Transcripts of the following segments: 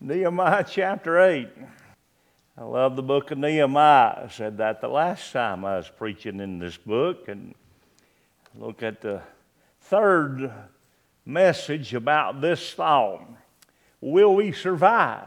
Nehemiah chapter 8. I love the book of Nehemiah. I said that the last time I was preaching in this book. And look at the third message about this thought. Will we survive?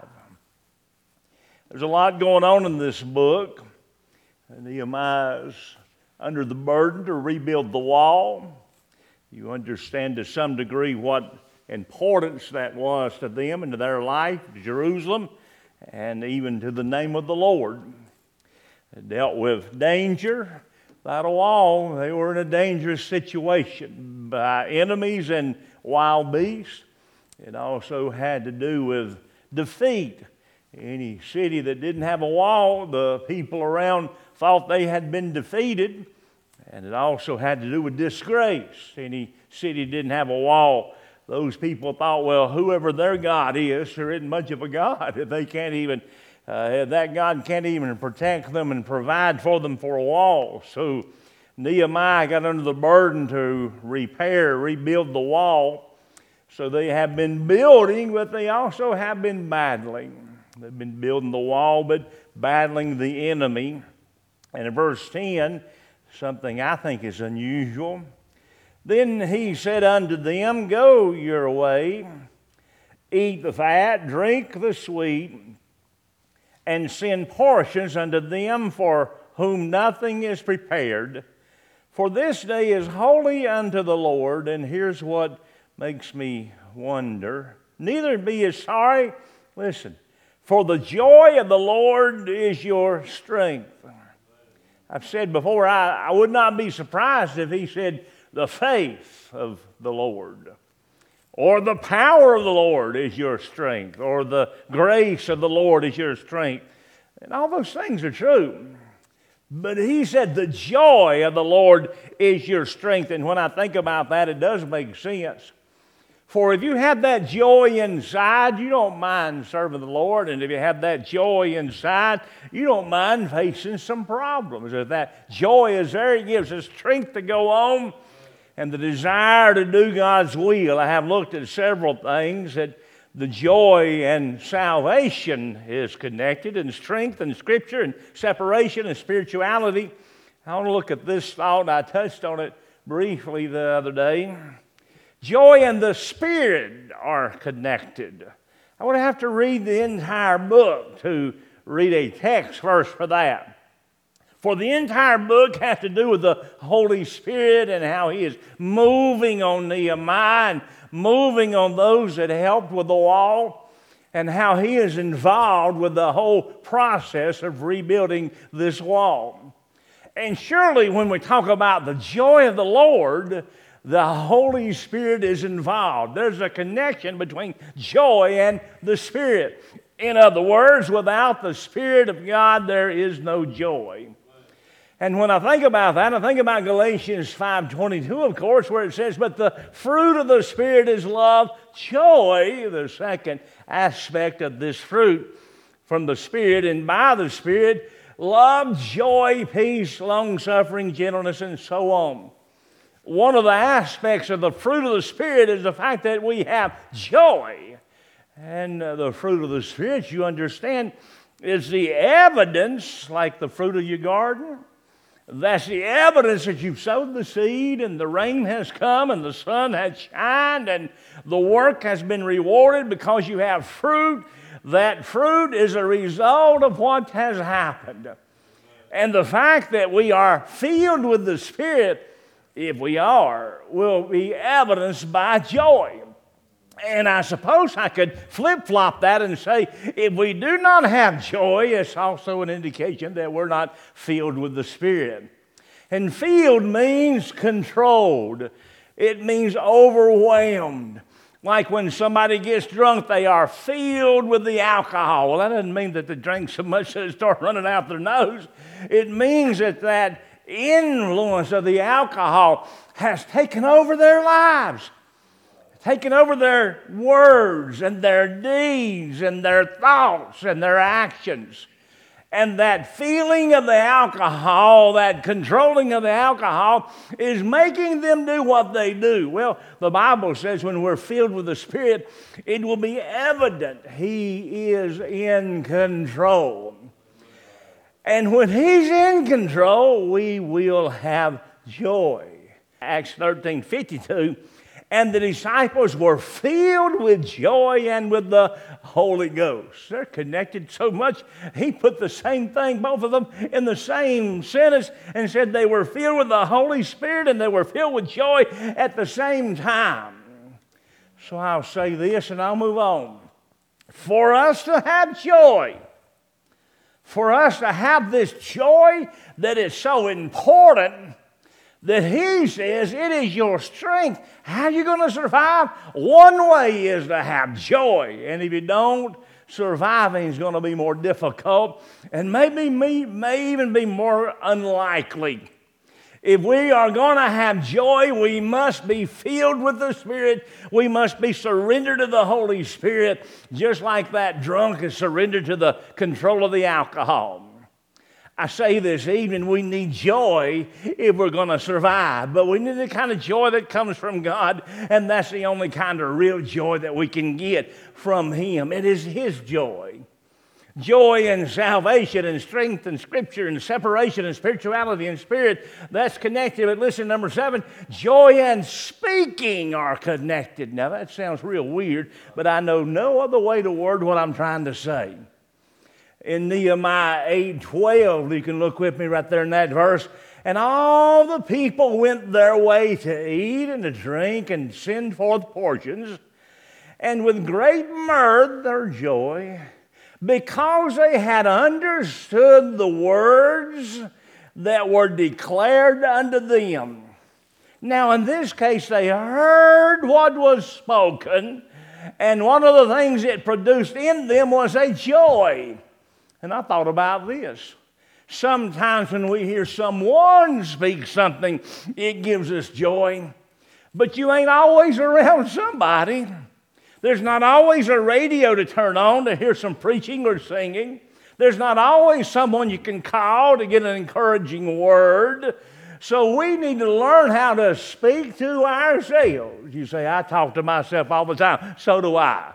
There's a lot going on in this book. Nehemiah is under the burden to rebuild the wall. You understand to some degree what importance that was to them and to their life, to Jerusalem, and even to the name of the Lord. They dealt with danger. Without a wall, they were in a dangerous situation by enemies and wild beasts. It also had to do with defeat. Any city that didn't have a wall, the people around thought they had been defeated. And it also had to do with disgrace. Any city didn't have a wall, those people thought, well, whoever their God is, there isn't much of a God. If they can't even, that God can't even protect them and provide for them for a wall. So Nehemiah got under the burden to rebuild the wall. So they have been building, but they also have been battling. They've been building the wall, but battling the enemy. And in verse 10, something I think is unusual. Then he said unto them, Go your way, eat the fat, drink the sweet, and send portions unto them for whom nothing is prepared. For this day is holy unto the Lord. And here's what makes me wonder. Neither be ye sorry, listen, for the joy of the Lord is your strength. I've said before, I would not be surprised if he said, the faith of the Lord, or the power of the Lord is your strength, or the grace of the Lord is your strength. And all those things are true. But he said the joy of the Lord is your strength. And when I think about that, it does make sense. For if you have that joy inside, you don't mind serving the Lord. And if you have that joy inside, you don't mind facing some problems. If that joy is there, it gives us strength to go on and the desire to do God's will. I have looked at several things that the joy and salvation is connected, and strength and Scripture and separation and spirituality. I want to look at this thought. I touched on it briefly the other day. Joy and the Spirit are connected. I would have to read the entire book to read a text verse for that. For the entire book has to do with the Holy Spirit and how He is moving on Nehemiah and moving on those that helped with the wall, and how He is involved with the whole process of rebuilding this wall. And surely when we talk about the joy of the Lord, the Holy Spirit is involved. There's a connection between joy and the Spirit. In other words, without the Spirit of God, there is no joy. And when I think about that, I think about Galatians 5:22, of course, where it says, but the fruit of the Spirit is love, joy, the second aspect of this fruit from the Spirit, and by the Spirit, love, joy, peace, long-suffering, gentleness, and so on. One of the aspects of the fruit of the Spirit is the fact that we have joy. And the fruit of the Spirit, you understand, is the evidence, like the fruit of your garden. That's the evidence that you've sowed the seed and the rain has come and the sun has shined and the work has been rewarded because you have fruit. That fruit is a result of what has happened. And the fact that we are filled with the Spirit, if we are, will be evidenced by joy. And I suppose I could flip-flop that and say, if we do not have joy, it's also an indication that we're not filled with the Spirit. And filled means controlled. It means overwhelmed. Like when somebody gets drunk, they are filled with the alcohol. Well, that doesn't mean that they drink so much that it starts running out their nose. It means that influence of the alcohol has taken over their lives. Taking over their words and their deeds and their thoughts and their actions. And that feeling of the alcohol, that controlling of the alcohol, is making them do what they do. Well, the Bible says when we're filled with the Spirit, it will be evident He is in control. And when He's in control, we will have joy. Acts 13:52. And the disciples were filled with joy and with the Holy Ghost. They're connected so much. He put the same thing, both of them, in the same sentence and said they were filled with the Holy Spirit and they were filled with joy at the same time. So I'll say this and I'll move on. For us to have joy, for us to have this joy that is so important, that He says it is your strength. How are you going to survive? One way is to have joy. And if you don't, surviving is going to be more difficult and may even be more unlikely. If we are going to have joy, we must be filled with the Spirit. We must be surrendered to the Holy Spirit, just like that drunk is surrendered to the control of the alcohol. I say this evening, we need joy if we're going to survive, but we need the kind of joy that comes from God, and that's the only kind of real joy that we can get from Him. It is His joy. Joy and salvation and strength and Scripture and separation and spirituality and spirit, that's connected. But listen, number 7, joy and speaking are connected. Now that sounds real weird, but I know no other way to word what I'm trying to say. In Nehemiah 8:12, you can look with me right there in that verse. And all the people went their way to eat and to drink and send forth portions, and with great mirth or joy, because they had understood the words that were declared unto them. Now, in this case, they heard what was spoken, and one of the things it produced in them was a joy. And I thought about this. Sometimes when we hear someone speak something, it gives us joy. But you ain't always around somebody. There's not always a radio to turn on to hear some preaching or singing. There's not always someone you can call to get an encouraging word. So we need to learn how to speak to ourselves. You say, I talk to myself all the time. So do I.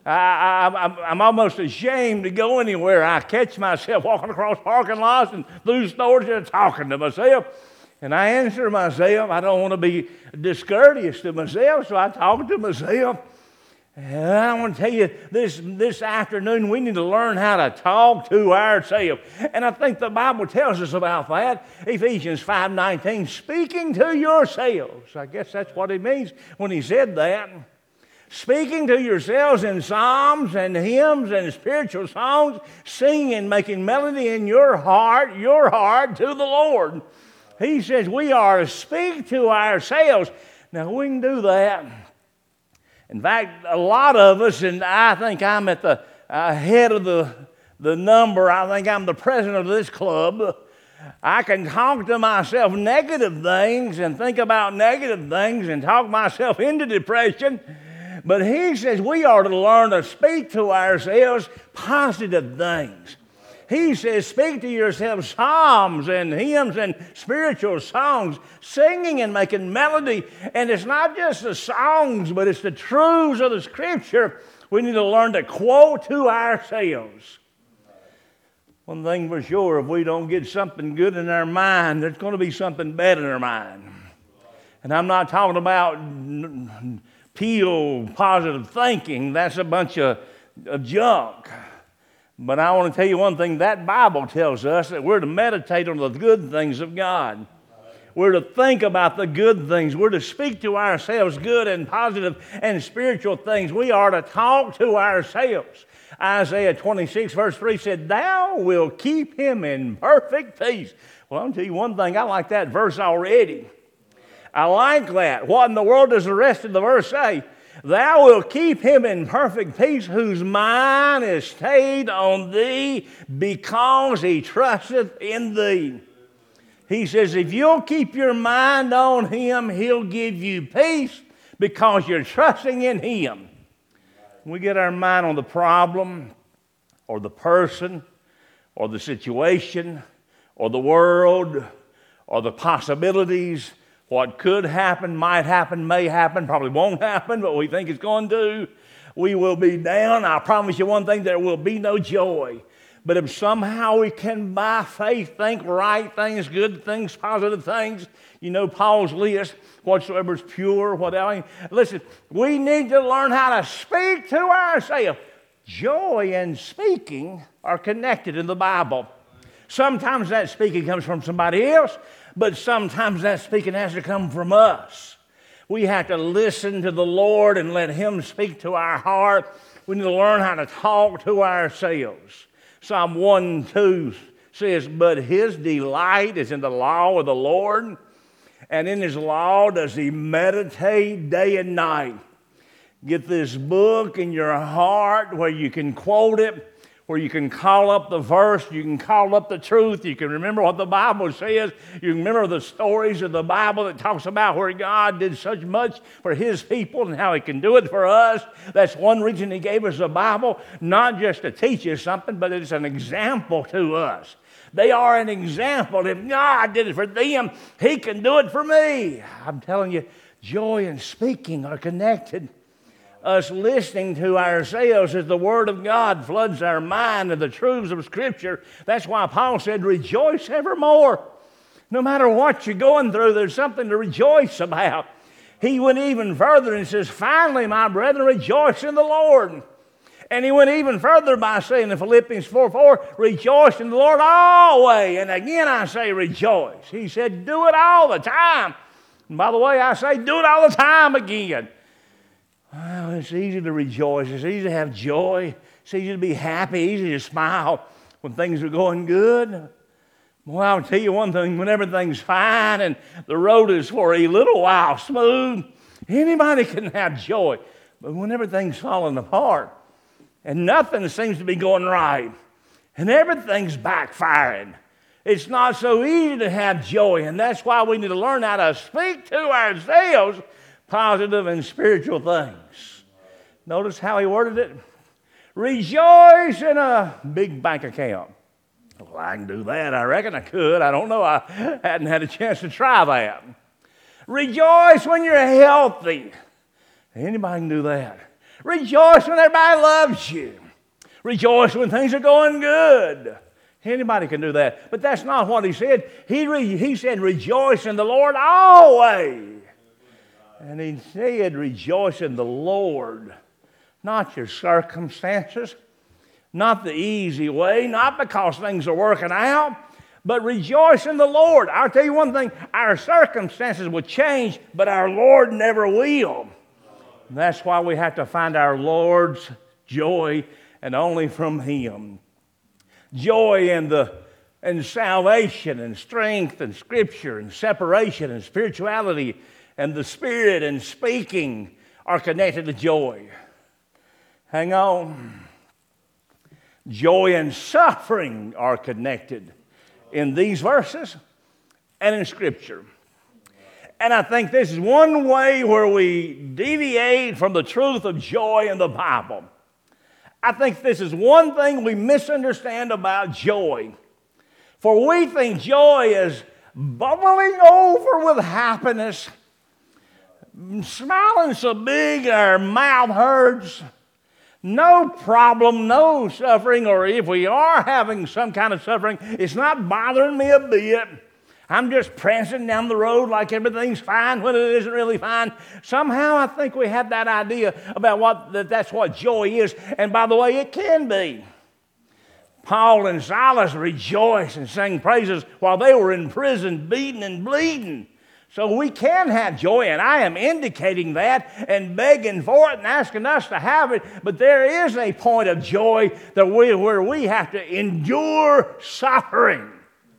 I'm almost ashamed to go anywhere. I catch myself walking across parking lots and through stores just talking to myself. And I answer myself. I don't want to be discourteous to myself, so I talk to myself. And I want to tell you, this afternoon, we need to learn how to talk to ourselves. And I think the Bible tells us about that. Ephesians 5:19, speaking to yourselves. I guess that's what it means when he said that. Speaking to yourselves in psalms and hymns and spiritual songs, singing and making melody in your heart to the Lord. He says we are to speak to ourselves. Now, we can do that. In fact, a lot of us, and I think I'm at the head of the number, I think I'm the president of this club, I can talk to myself negative things and think about negative things and talk myself into depression. But he says we are to learn to speak to ourselves positive things. He says, speak to yourselves psalms and hymns and spiritual songs, singing and making melody. And it's not just the songs, but it's the truths of the Scripture we need to learn to quote to ourselves. One thing for sure, if we don't get something good in our mind, there's going to be something bad in our mind. And I'm not talking about pure positive thinking. That's a bunch of junk. But I want to tell you one thing, that Bible tells us that we're to meditate on the good things of God. We're to think about the good things. We're to speak to ourselves good and positive and spiritual things. We are to talk to ourselves. Isaiah 26 verse 3 said, thou wilt keep him in perfect peace. Well, I'll tell you one thing, I like that verse already. I like that. What in the world does the rest of the verse say? Thou wilt keep him in perfect peace whose mind is stayed on thee because he trusteth in thee. He says if you'll keep your mind on him, he'll give you peace because you're trusting in him. When we get our mind on the problem or the person or the situation or the world or the possibilities, what could happen, might happen, may happen, probably won't happen, but we think it's going to, we will be down. I promise you one thing, there will be no joy. But if somehow we can, by faith, think right things, good things, positive things, you know Paul's list, whatsoever is pure, whatever. Listen, we need to learn how to speak to ourselves. Joy and speaking are connected in the Bible. Sometimes that speaking comes from somebody else, but sometimes that speaking has to come from us. We have to listen to the Lord and let Him speak to our heart. We need to learn how to talk to ourselves. Psalm 1:2 says, but his delight is in the law of the Lord, and in his law does he meditate day and night. Get this book in your heart where you can quote it, where you can call up the verse, you can call up the truth, you can remember what the Bible says, you can remember the stories of the Bible that talks about where God did such much for His people and how He can do it for us. That's one reason He gave us the Bible, not just to teach us something, but it's an example to us. They are an example. If God did it for them, He can do it for me. I'm telling you, joy and speaking are connected. Us listening to ourselves as the Word of God floods our mind and the truths of Scripture. That's why Paul said, rejoice evermore. No matter what you're going through, there's something to rejoice about. He went even further and says, finally, my brethren, rejoice in the Lord. And he went even further by saying in Philippians 4:4, rejoice in the Lord always. And again I say rejoice. He said, do it all the time. And by the way, I say do it all the time again. Well, it's easy to rejoice. It's easy to have joy. It's easy to be happy, easy to smile when things are going good. Well, I'll tell you one thing, when everything's fine and the road is for a little while smooth, anybody can have joy. But when everything's falling apart and nothing seems to be going right and everything's backfiring, it's not so easy to have joy. And that's why we need to learn how to speak to ourselves positive and spiritual things. Notice how he worded it. Rejoice in a big bank account. Well, I can do that. I reckon I could. I don't know. I hadn't had a chance to try that. Rejoice when you're healthy. Anybody can do that. Rejoice when everybody loves you. Rejoice when things are going good. Anybody can do that. But that's not what he said. He said, rejoice in the Lord always. And he said, rejoice in the Lord, not your circumstances, not the easy way, not because things are working out, but rejoice in the Lord. I'll tell you one thing, our circumstances will change, but our Lord never will. And that's why we have to find our Lord's joy, and only from Him. Joy in salvation and strength and Scripture and separation and spirituality and the Spirit and speaking are connected to joy. Hang on. Joy and suffering are connected in these verses and in Scripture. And I think this is one way where we deviate from the truth of joy in the Bible. I think this is one thing we misunderstand about joy. For we think joy is bubbling over with happiness, smiling so big our mouth hurts, no problem, no suffering, or if we are having some kind of suffering, it's not bothering me a bit. I'm just prancing down the road like everything's fine when it isn't really fine. Somehow I think we have that idea about that's what joy is. And by the way, it can be. Paul and Silas rejoiced and sang praises while they were in prison, beaten and bleeding. So we can have joy, and I am indicating that and begging for it and asking us to have it. But there is a point of joy where we have to endure suffering.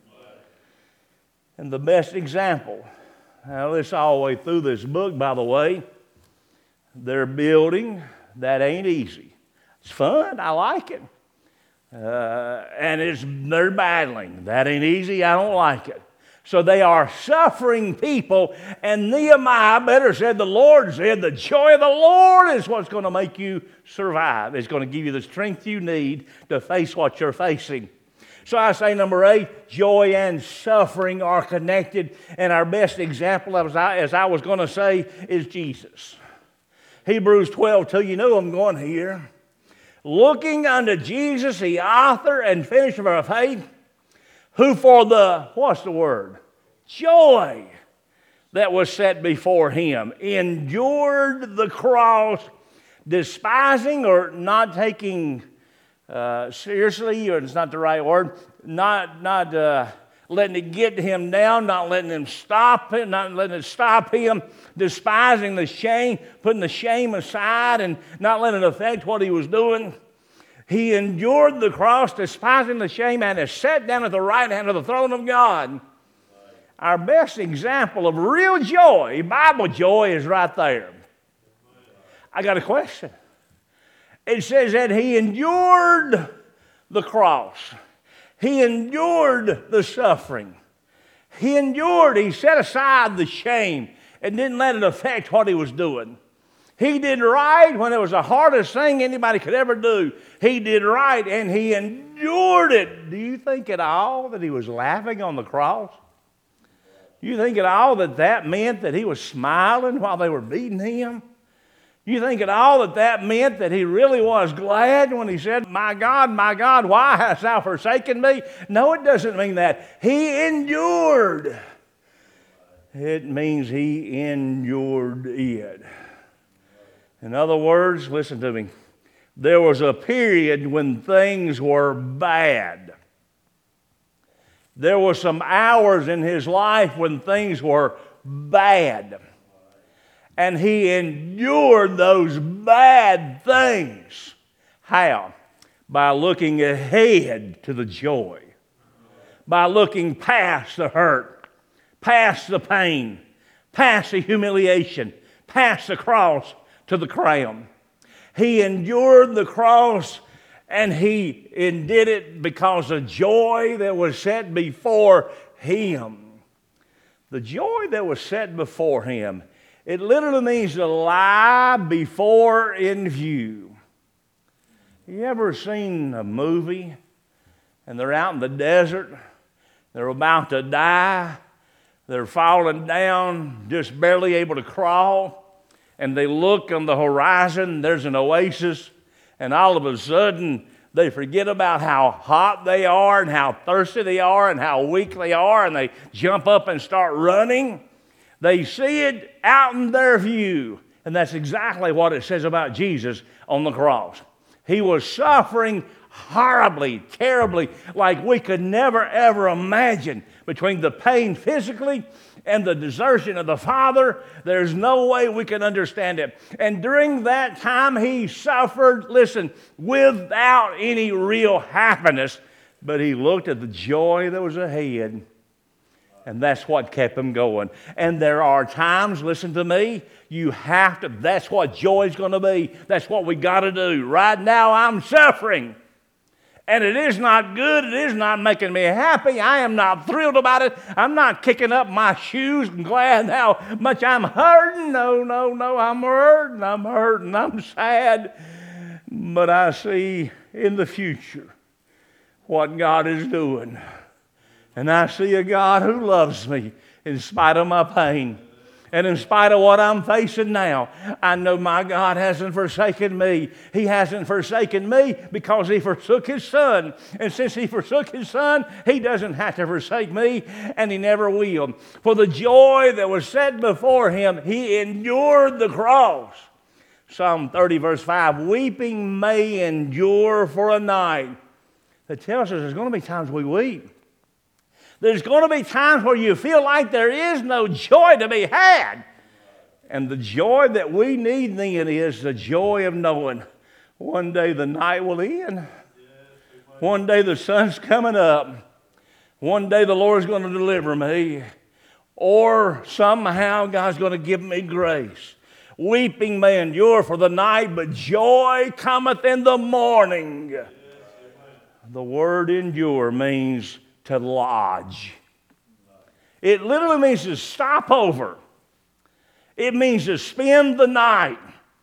And the best example, now this all the way through this book, by the way, they're building, that ain't easy. It's fun, I like it. And they're battling, that ain't easy, I don't like it. So they are suffering people, and Nehemiah better said, the Lord said, the joy of the Lord is what's going to make you survive. It's going to give you the strength you need to face what you're facing. So I say number 8, joy and suffering are connected. And our best example, as I was going to say, is Jesus. Hebrews 12:2, you know I'm going here. Looking unto Jesus, the author and finisher of our faith, who for the, what's the word? Joy that was set before him, endured the cross, despising or not taking seriously, or it's not the right word, not letting it get him down, not letting him stop him, not letting it stop him, despising the shame, putting the shame aside and not letting it affect what he was doing. He endured the cross, despising the shame, and is set down at the right hand of the throne of God. Our best example of real joy, Bible joy, is right there. I got a question. It says that he endured the cross. He endured the suffering. He set aside the shame and didn't let it affect what he was doing. He did right when it was the hardest thing anybody could ever do. He did right and he endured it. Do you think at all that he was laughing on the cross? You think at all that meant that he was smiling while they were beating him? You think at all that meant that he really was glad when he said, my God, why hast thou forsaken me? No, it doesn't mean that. He endured. It means he endured it. In other words, listen to me. There was a period when things were bad. There were some hours in his life when things were bad. And he endured those bad things. How? By looking ahead to the joy. By looking past the hurt, past the pain, past the humiliation, past the cross to the crown. He endured the cross, and he did it because of joy that was set before him. The joy that was set before him. It literally means to lie before in view. You ever seen a movie and they're out in the desert, they're about to die, they're falling down, just barely able to crawl, and they look on the horizon, there's an oasis, and all of a sudden they forget about how hot they are and how thirsty they are and how weak they are, and they jump up and start running. They see it out in their view. And that's exactly what it says about Jesus on the cross. He was suffering horribly, terribly, like we could never, ever imagine. Between the pain physically and the desertion of the Father, there's no way we can understand it. And during that time, he suffered, listen, without any real happiness. But he looked at the joy that was ahead. And that's what kept him going. And there are times, listen to me, that's what joy is going to be. That's what we got to do. Right now I'm suffering. And it is not good. It is not making me happy. I am not thrilled about it. I'm not kicking up my shoes and glad how much I'm hurting. No, I'm hurting. I'm sad. But I see in the future what God is doing. And I see a God who loves me in spite of my pain. And in spite of what I'm facing now, I know my God hasn't forsaken me. He hasn't forsaken me because he forsook his Son. And since he forsook his Son, he doesn't have to forsake me, and he never will. For the joy that was set before him, he endured the cross. Psalm 30, verse 5, weeping may endure for a night. That tells us there's going to be times we weep. There's going to be times where you feel like there is no joy to be had. And the joy that we need then is the joy of knowing one day the night will end. One day the sun's coming up. One day the Lord's going to deliver me. Or somehow God's going to give me grace. Weeping may endure for the night, but joy cometh in the morning. The word endure means to lodge. It literally means to stop over. It means to spend the night.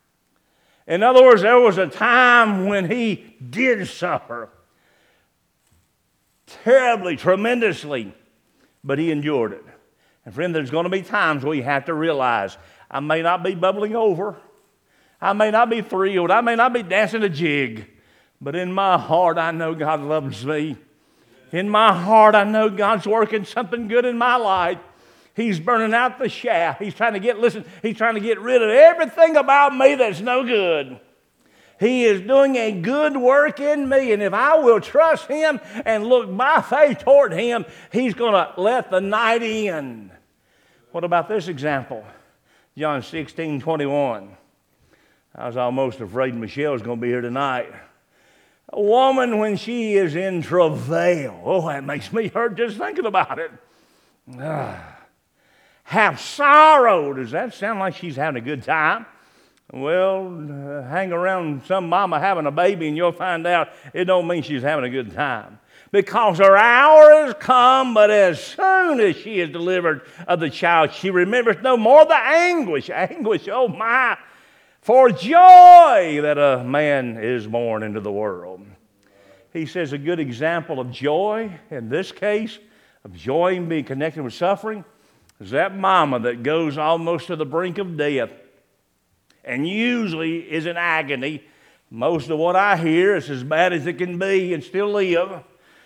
In other words, there was a time when he did suffer. terribly, tremendously, but he endured it. And friend, there's going to be times where you have to realize, I may not be bubbling over, I may not be thrilled, I may not be dancing a jig, but in my heart I know God loves me. In my heart I know God's working something good in my life. He's burning out the shaft. He's trying to get rid of everything about me that's no good. He is doing a good work in me, and if I will trust Him and look by faith toward Him, He's going to let the night in. What about this example? John 16:21. I was almost afraid Michelle was going to be here tonight. A woman when she is in travail. Oh, that makes me hurt just thinking about it. Have sorrow. Does that sound like she's having a good time? Well, hang around some mama having a baby and you'll find out it don't mean she's having a good time. Because her hour has come, but as soon as she is delivered of the child, she remembers no more the anguish. Anguish, oh my, for joy that a man is born into the world. He says a good example of joy, in this case, of joy being connected with suffering, is that mama that goes almost to the brink of death and usually is in agony. Most of what I hear is as bad as it can be and still live.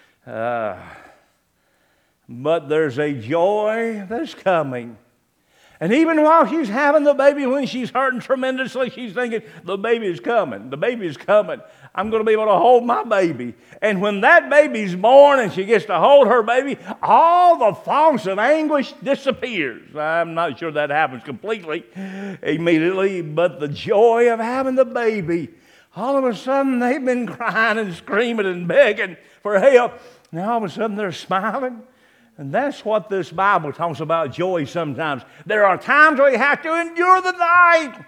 But there's a joy that's coming. And even while she's having the baby, when she's hurting tremendously, she's thinking, the baby is coming. The baby is coming. I'm going to be able to hold my baby. And when that baby's born and she gets to hold her baby, all the thoughts of anguish disappears. I'm not sure that happens completely, immediately, but the joy of having the baby, all of a sudden they've been crying and screaming and begging for help. Now all of a sudden they're smiling. And that's what this Bible talks about joy sometimes. There are times where you have to endure the night.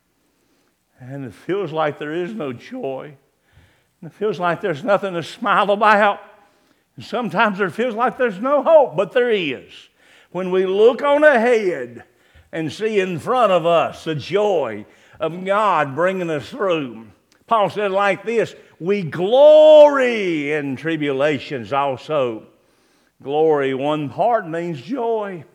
And it feels like there is no joy. And it feels like there's nothing to smile about. And sometimes it feels like there's no hope, but there is. When we look on ahead and see in front of us the joy of God bringing us through. Paul said it like this, we glory in tribulations also. Glory, one part means joy.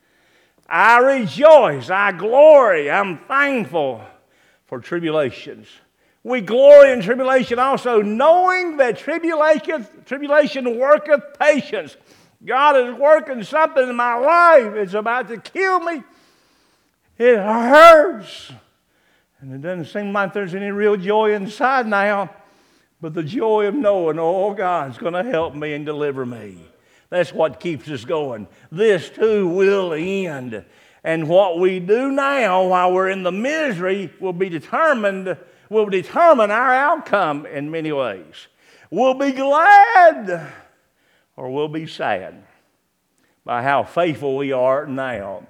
I rejoice, I glory, I'm thankful for tribulations. We glory in tribulation also, knowing that tribulation worketh patience. God is working something in my life. It's about to kill me. It hurts. And it doesn't seem like there's any real joy inside now. But the joy of knowing, oh, God's going to help me and deliver me. That's what keeps us going. This too will end. And what we do now while we're in the misery will determine our outcome in many ways. We'll be glad or we'll be sad by how faithful we are now.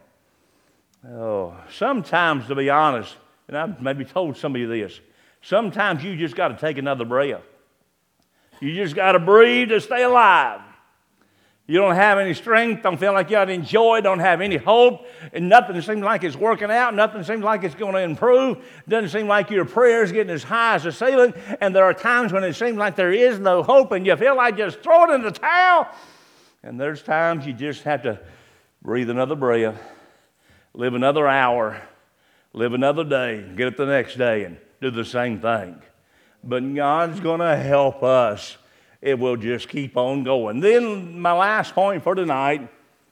Oh, sometimes, to be honest, and I've maybe told somebody this, sometimes you just got to take another breath. You just got to breathe to stay alive. You don't have any strength, don't feel like you got any joy, don't have any hope, and nothing seems like it's working out, nothing seems like it's going to improve, doesn't seem like your prayer's getting as high as the ceiling, and there are times when it seems like there is no hope, and you feel like just throw it in the towel, and there's times you just have to breathe another breath, live another hour, live another day, get up the next day, and do the same thing. But God's going to help us. It will just keep on going. Then my last point for tonight,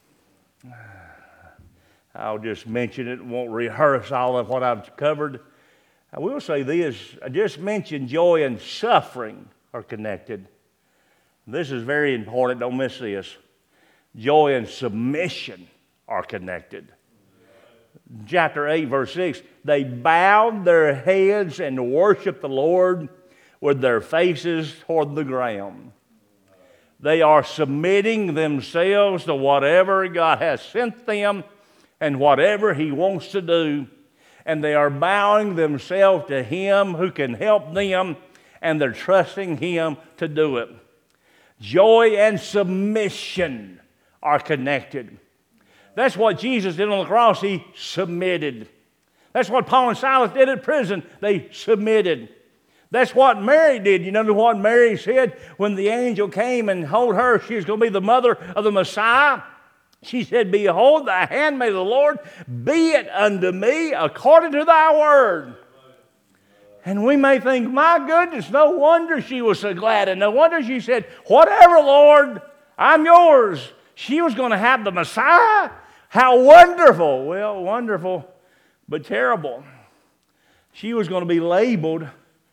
I'll just mention it, won't rehearse all of what I've covered. I will say this, I just mentioned joy and suffering are connected. This is very important, don't miss this. Joy and submission are connected. Chapter 8, verse 6, they bowed their heads and worshiped the Lord with their faces toward the ground. They are submitting themselves to whatever God has sent them and whatever He wants to do. And they are bowing themselves to Him who can help them, and they're trusting Him to do it. Joy and submission are connected. That's what Jesus did on the cross. He submitted. That's what Paul and Silas did at prison. They submitted. That's what Mary did. You know what Mary said when the angel came and told her she was going to be the mother of the Messiah? She said, "Behold, the handmaid of the Lord, be it unto me according to thy word." And we may think, my goodness, no wonder she was so glad. And no wonder she said, "Whatever, Lord, I'm yours." She was going to have the Messiah. How wonderful. Well, wonderful, but terrible. She was going to be labeled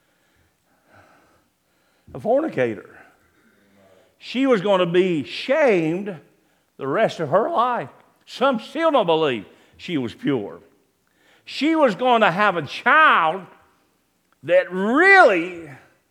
a fornicator. She was going to be shamed the rest of her life. Some still don't believe she was pure. She was going to have a child that really,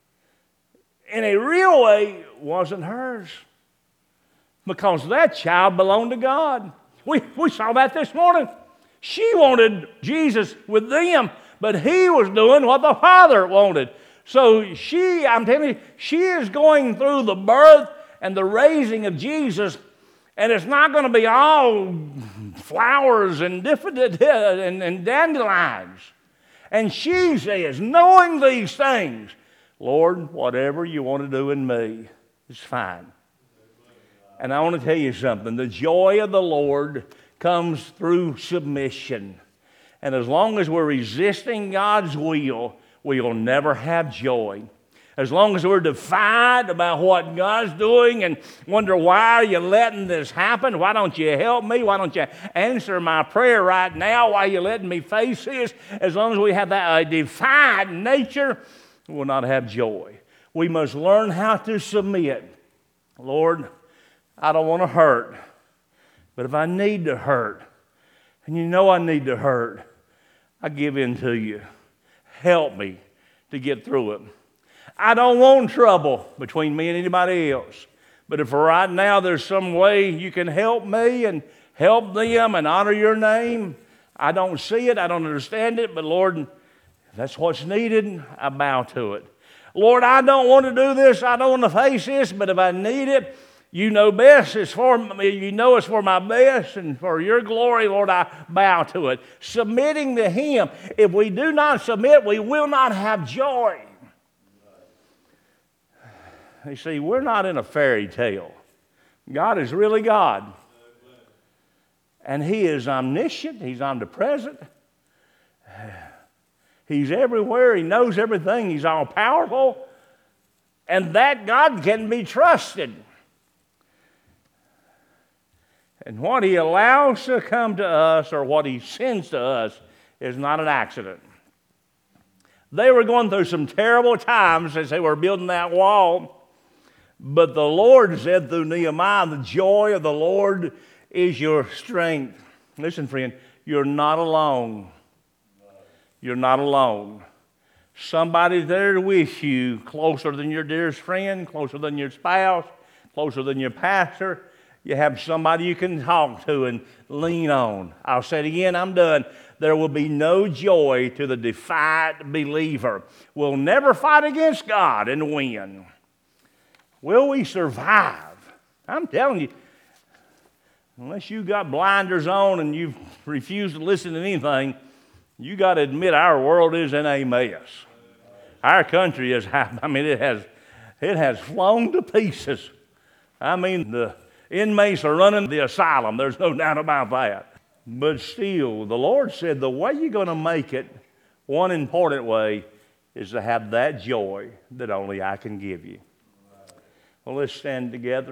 in a real way, wasn't hers, because that child belonged to God. We saw that this morning. She wanted Jesus with them, but he was doing what the Father wanted. So I'm telling you, she is going through the birth and the raising of Jesus, and it's not going to be all flowers and and dandelions. And she says, knowing these things, "Lord, whatever you want to do in me is fine." And I want to tell you something. The joy of the Lord comes through submission. And as long as we're resisting God's will, we will never have joy. As long as we're defiant about what God's doing and wonder, why are you letting this happen? Why don't you help me? Why don't you answer my prayer right now? Why are you letting me face this? As long as we have that defiant nature, we'll not have joy. We must learn how to submit. "Lord, I don't want to hurt, but if I need to hurt, and you know I need to hurt, I give in to you. Help me to get through it. I don't want trouble between me and anybody else. But if right now there's some way you can help me and help them and honor your name, I don't see it, I don't understand it, but Lord, if that's what's needed, I bow to it. Lord, I don't want to do this, I don't want to face this, but if I need it, you know best. It's for me. You know it's for my best and for your glory, Lord, I bow to it." Submitting to him. If we do not submit, we will not have joy. You see, we're not in a fairy tale. God is really God. And he is omniscient. He's omnipresent. He's everywhere. He knows everything. He's all powerful. And that God can be trusted. And what he allows to come to us, or what he sends to us, is not an accident. They were going through some terrible times as they were building that wall. But the Lord said through Nehemiah, "The joy of the Lord is your strength." Listen, friend, you're not alone. You're not alone. Somebody's there with you, closer than your dearest friend, closer than your spouse, closer than your pastor. You have somebody you can talk to and lean on. I'll say it again, I'm done. There will be no joy to the defiant believer. We'll never fight against God and win. Will we survive? I'm telling you, unless you got blinders on and you've refused to listen to anything, you got to admit our world is in a mess. Our country is, it has flown to pieces. I mean, the inmates are running the asylum. There's no doubt about that. But still, the Lord said the way you're going to make it, one important way, is to have that joy that only I can give you. Well, let's stand together.